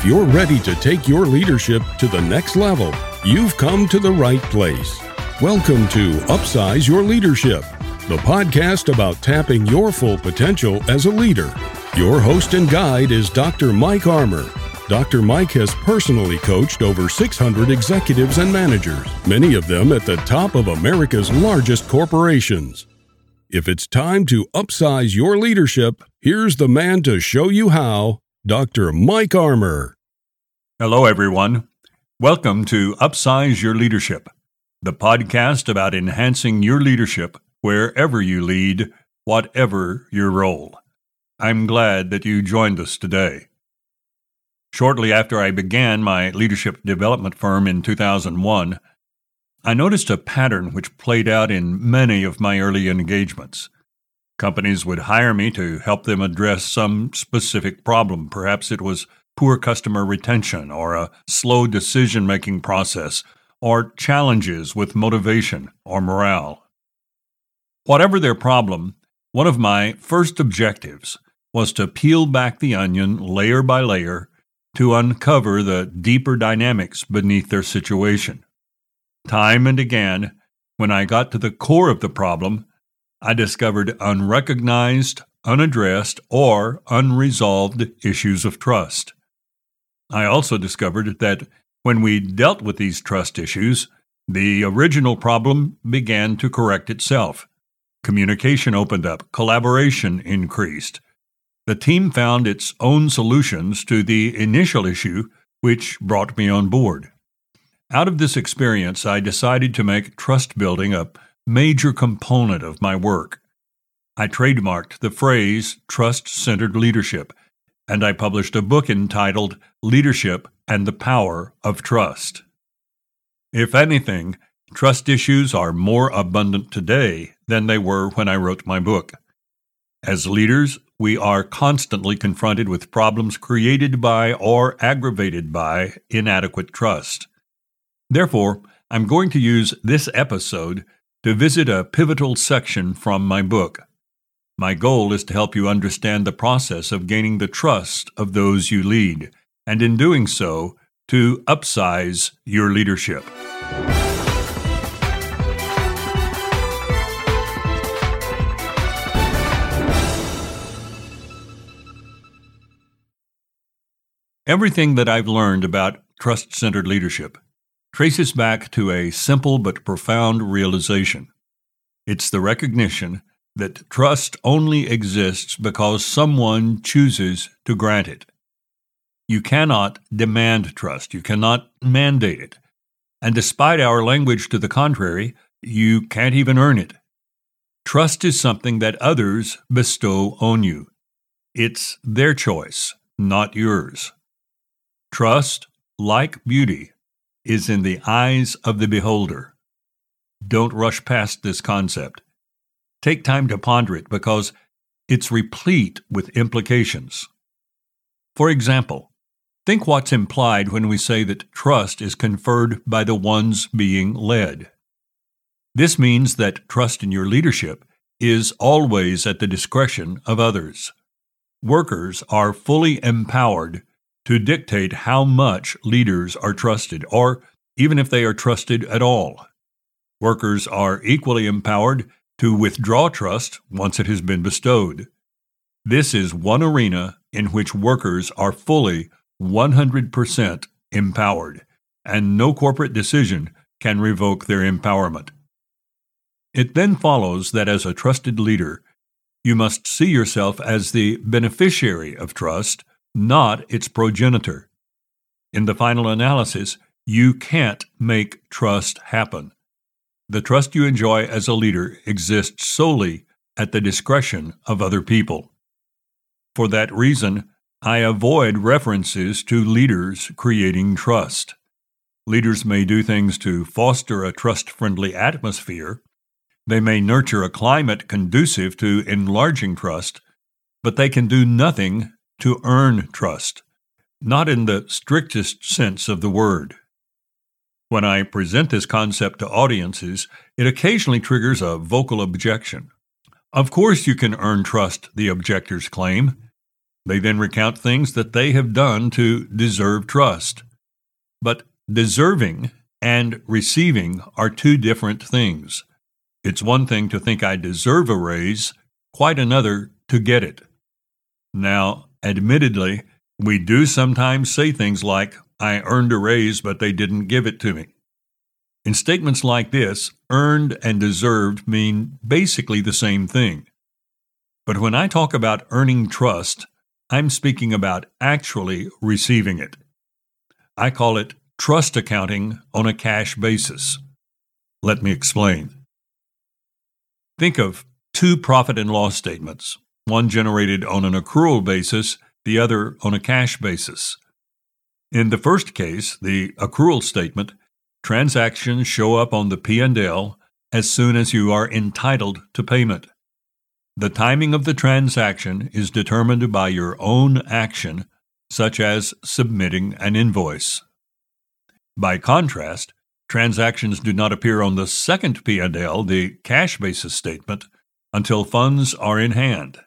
you're ready to take your leadership to the next level, you've come to the right place. Welcome to Upsize Your Leadership, the podcast about tapping your full potential as a leader. Your host and guide is Dr. Mike Armour. Dr. Mike has personally coached over 600 executives and managers, many of them at the top of America's largest corporations. If it's time to upsize your leadership, here's the man to show you how, Dr. Mike Armour. Hello, everyone. Welcome to Upsize Your Leadership, the podcast about enhancing your leadership wherever you lead, whatever your role. I'm glad that you joined us today. Shortly after I began my leadership development firm in 2001, I noticed a pattern which played out in many of my early engagements. Companies would hire me to help them address some specific problem. Perhaps it was poor customer retention, or a slow decision-making process, or challenges with motivation or morale. Whatever their problem, one of my first objectives was to peel back the onion layer by layer to uncover the deeper dynamics beneath their situation. Time and again, when I got to the core of the problem, I discovered unrecognized, unaddressed, or unresolved issues of trust. I also discovered that when we dealt with these trust issues, the original problem began to correct itself. Communication opened up, collaboration increased. The team found its own solutions to the initial issue, which brought me on board. Out of this experience, I decided to make trust building a major component of my work. I trademarked the phrase trust-centered leadership, and I published a book entitled Leadership and the Power of Trust. If anything, trust issues are more abundant today than they were when I wrote my book. As leaders, we are constantly confronted with problems created by or aggravated by inadequate trust. Therefore, I'm going to use this episode to visit a pivotal section from my book. My goal is to help you understand the process of gaining the trust of those you lead, and in doing so, to upsize your leadership. Everything that I've learned about trust-centered leadership traces back to a simple but profound realization. It's the recognition that trust only exists because someone chooses to grant it. You cannot demand trust. You cannot mandate it. And despite our language to the contrary, you can't even earn it. Trust is something that others bestow on you. It's their choice, not yours. Trust, like beauty, is in the eyes of the beholder. Don't rush past this concept. Take time to ponder it because it's replete with implications. For example, think what's implied when we say that trust is conferred by the ones being led. This means that trust in your leadership is always at the discretion of others. Workers are fully empowered to dictate how much leaders are trusted, or even if they are trusted at all. Workers are equally empowered to withdraw trust once it has been bestowed. This is one arena in which workers are fully 100% empowered, and no corporate decision can revoke their empowerment. It then follows that as a trusted leader, you must see yourself as the beneficiary of trust, not its progenitor. In the final analysis, you can't make trust happen. The trust you enjoy as a leader exists solely at the discretion of other people. For that reason, I avoid references to leaders creating trust. Leaders may do things to foster a trust-friendly atmosphere. They may nurture a climate conducive to enlarging trust, but they can do nothing to earn trust, not in the strictest sense of the word. When I present this concept to audiences, it occasionally triggers a vocal objection. Of course you can earn trust, the objectors claim. They then recount things that they have done to deserve trust. But deserving and receiving are two different things. It's one thing to think I deserve a raise, quite another to get it. Now, admittedly, we do sometimes say things like, I earned a raise, but they didn't give it to me. In statements like this, earned and deserved mean basically the same thing. But when I talk about earning trust, I'm speaking about actually receiving it. I call it trust accounting on a cash basis. Let me explain. Think of two profit and loss statements, one generated on an accrual basis, the other on a cash basis. In the first case, the accrual statement, transactions show up on the P&L as soon as you are entitled to payment. The timing of the transaction is determined by your own action, such as submitting an invoice. By contrast, transactions do not appear on the second P&L, the cash basis statement, until funds are in hand.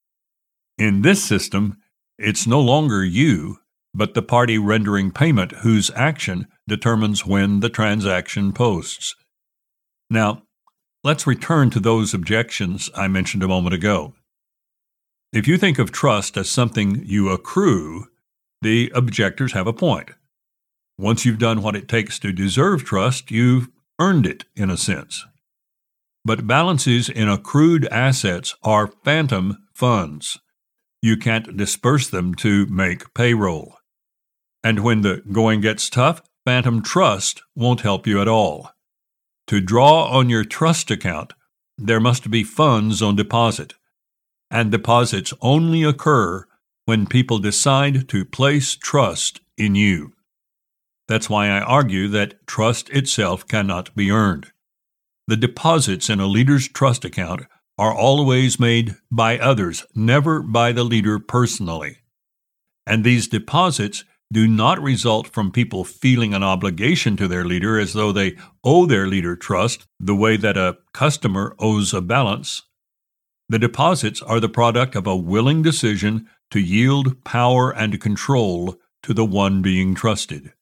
In this system, it's no longer you, but the party rendering payment whose action determines when the transaction posts. Now, let's return to those objections I mentioned a moment ago. If you think of trust as something you accrue, the objectors have a point. Once you've done what it takes to deserve trust, you've earned it in a sense. But balances in accrued assets are phantom funds. You can't disperse them to make payroll. And when the going gets tough, phantom trust won't help you at all. To draw on your trust account, there must be funds on deposit. And deposits only occur when people decide to place trust in you. That's why I argue that trust itself cannot be earned. The deposits in a leader's trust account are always made by others, never by the leader personally. And these deposits do not result from people feeling an obligation to their leader as though they owe their leader trust the way that a customer owes a balance. The deposits are the product of a willing decision to yield power and control to the one being trusted.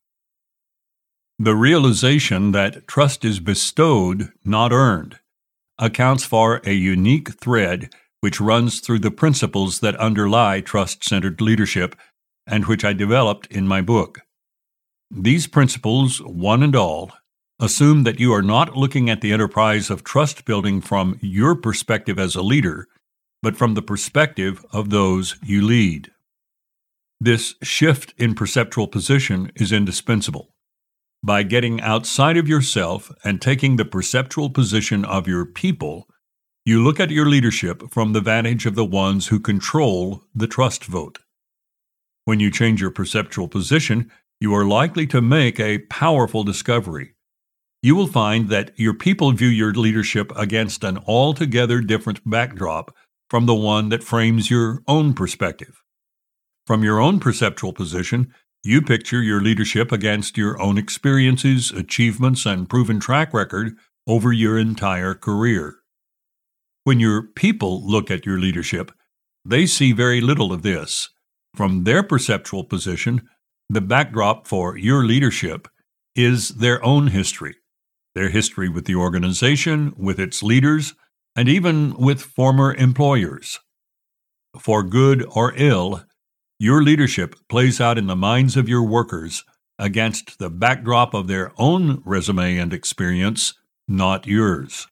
The realization that trust is bestowed, not earned, accounts for a unique thread which runs through the principles that underlie trust-centered leadership and which I developed in my book. These principles, one and all, assume that you are not looking at the enterprise of trust building from your perspective as a leader, but from the perspective of those you lead. This shift in perceptual position is indispensable. By getting outside of yourself and taking the perceptual position of your people, you look at your leadership from the vantage of the ones who control the trust vote. When you change your perceptual position, you are likely to make a powerful discovery. You will find that your people view your leadership against an altogether different backdrop from the one that frames your own perspective. From your own perceptual position, you picture your leadership against your own experiences, achievements, and proven track record over your entire career. When your people look at your leadership, they see very little of this. From their perceptual position, the backdrop for your leadership is their own history, their history with the organization, with its leaders, and even with former employers. For good or ill, your leadership plays out in the minds of your workers against the backdrop of their own resume and experience, not yours.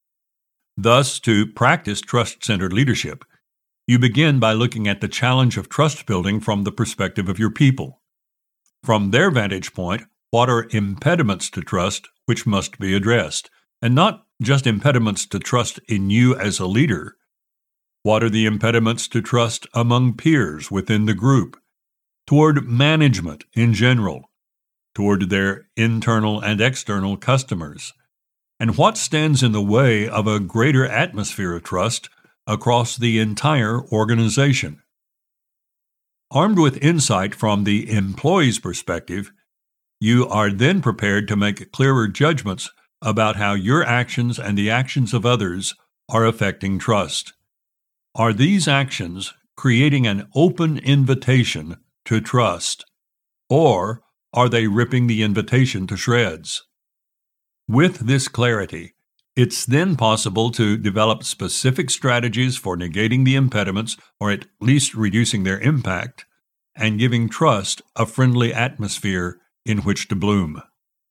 Thus, to practice trust-centered leadership, you begin by looking at the challenge of trust building from the perspective of your people. From their vantage point, what are impediments to trust which must be addressed? And not just impediments to trust in you as a leader. What are the impediments to trust among peers within the group, toward management in general, toward their internal and external customers? And what stands in the way of a greater atmosphere of trust across the entire organization? Armed with insight from the employee's perspective, you are then prepared to make clearer judgments about how your actions and the actions of others are affecting trust. Are these actions creating an open invitation to trust? Or are they ripping the invitation to shreds? With this clarity, it's then possible to develop specific strategies for negating the impediments, or at least reducing their impact, and giving trust a friendly atmosphere in which to bloom.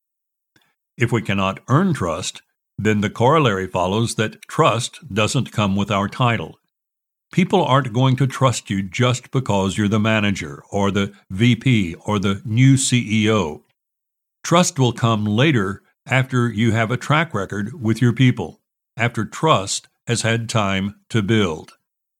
If we cannot earn trust, then the corollary follows that trust doesn't come with our title. People aren't going to trust you just because you're the manager or the VP or the new CEO. Trust will come later after you have a track record with your people, after trust has had time to build.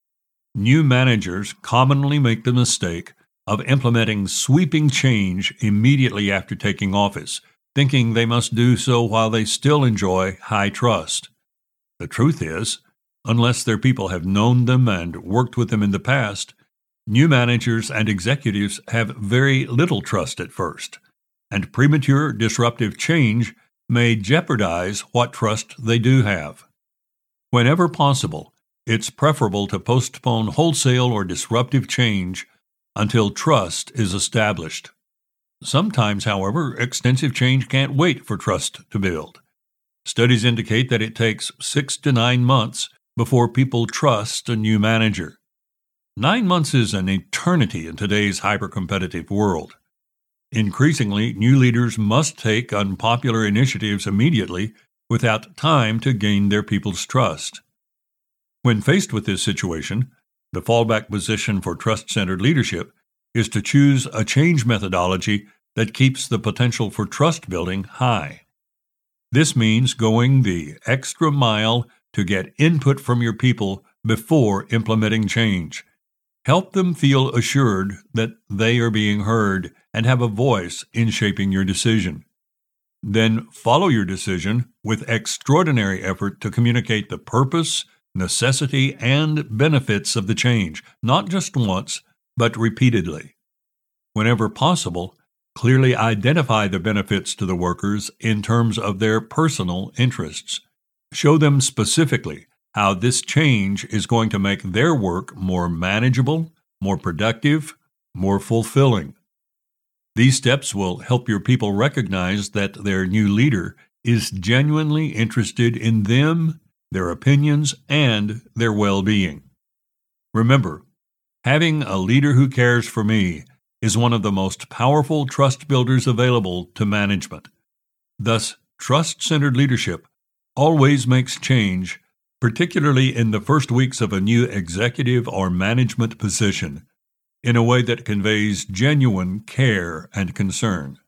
New managers commonly make the mistake of implementing sweeping change immediately after taking office, thinking they must do so while they still enjoy high trust. The truth is, unless their people have known them and worked with them in the past, new managers and executives have very little trust at first, and premature disruptive change may jeopardize what trust they do have. Whenever possible, it's preferable to postpone wholesale or disruptive change until trust is established. Sometimes, however, extensive change can't wait for trust to build. Studies indicate that it takes 6 to 9 months before people trust a new manager. 9 months is an eternity in today's hyper-competitive world. Increasingly, new leaders must take unpopular initiatives immediately without time to gain their people's trust. When faced with this situation, the fallback position for trust-centered leadership is to choose a change methodology that keeps the potential for trust building high. This means going the extra mile to get input from your people before implementing change. Help them feel assured that they are being heard and have a voice in shaping your decision. Then follow your decision with extraordinary effort to communicate the purpose, necessity, and benefits of the change, not just once, but repeatedly. Whenever possible, clearly identify the benefits to the workers in terms of their personal interests. Show them specifically how this change is going to make their work more manageable, more productive, more fulfilling. These steps will help your people recognize that their new leader is genuinely interested in them, their opinions, and their well-being. Remember, having a leader who cares for me is one of the most powerful trust builders available to management. Thus, trust-centered leadership always makes change, particularly in the first weeks of a new executive or management position, in a way that conveys genuine care and concern.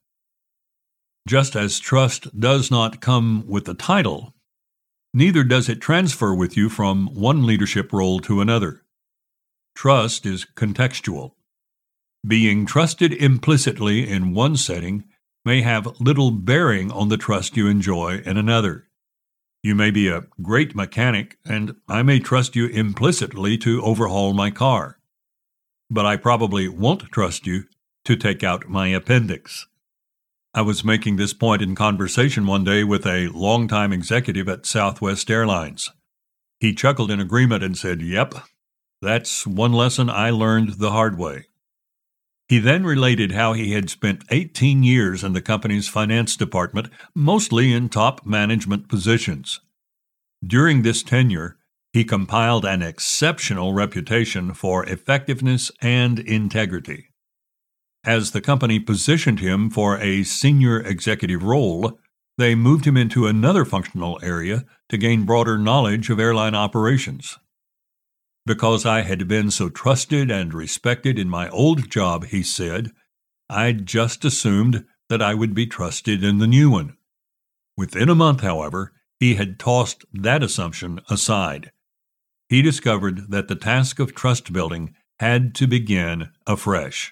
Just as trust does not come with a title, neither does it transfer with you from one leadership role to another. Trust is contextual. Being trusted implicitly in one setting may have little bearing on the trust you enjoy in another. You may be a great mechanic, and I may trust you implicitly to overhaul my car. But I probably won't trust you to take out my appendix. I was making this point in conversation one day with a longtime executive at Southwest Airlines. He chuckled in agreement and said, "Yep, that's one lesson I learned the hard way." He then related how he had spent 18 years in the company's finance department, mostly in top management positions. During this tenure, he compiled an exceptional reputation for effectiveness and integrity. As the company positioned him for a senior executive role, they moved him into another functional area to gain broader knowledge of airline operations. Because I had been so trusted and respected in my old job, he said, I just assumed that I would be trusted in the new one. Within a month, however, he had tossed that assumption aside. He discovered that the task of trust building had to begin afresh.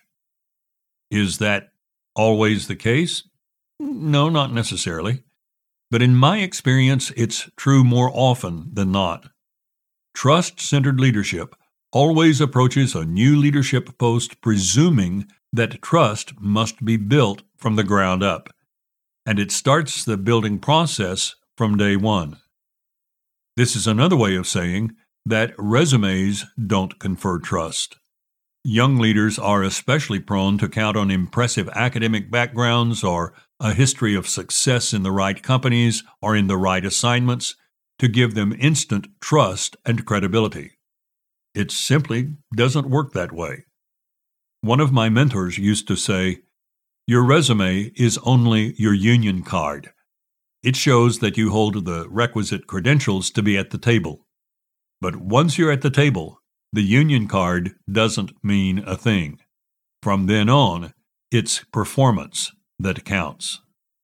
Is that always the case? No, not necessarily. But in my experience, it's true more often than not. Trust-centered leadership always approaches a new leadership post presuming that trust must be built from the ground up, and it starts the building process from day one. This is another way of saying that resumes don't confer trust. Young leaders are especially prone to count on impressive academic backgrounds or a history of success in the right companies or in the right assignments to give them instant trust and credibility. It simply doesn't work that way. One of my mentors used to say, "Your resume is only your union card. It shows that you hold the requisite credentials to be at the table. But once you're at the table, the union card doesn't mean a thing. From then on, it's performance that counts."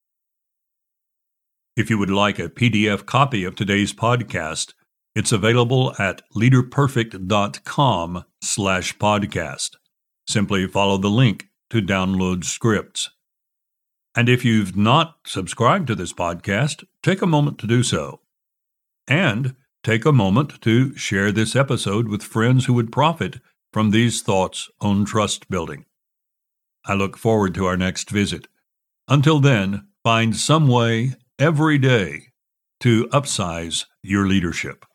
If you would like a PDF copy of today's podcast, it's available at leaderperfect.com/podcast. Simply follow the link to download scripts. And if you've not subscribed to this podcast, take a moment to do so. And take a moment to share this episode with friends who would profit from these thoughts on trust building. I look forward to our next visit. Until then, find some way every day to upsize your leadership.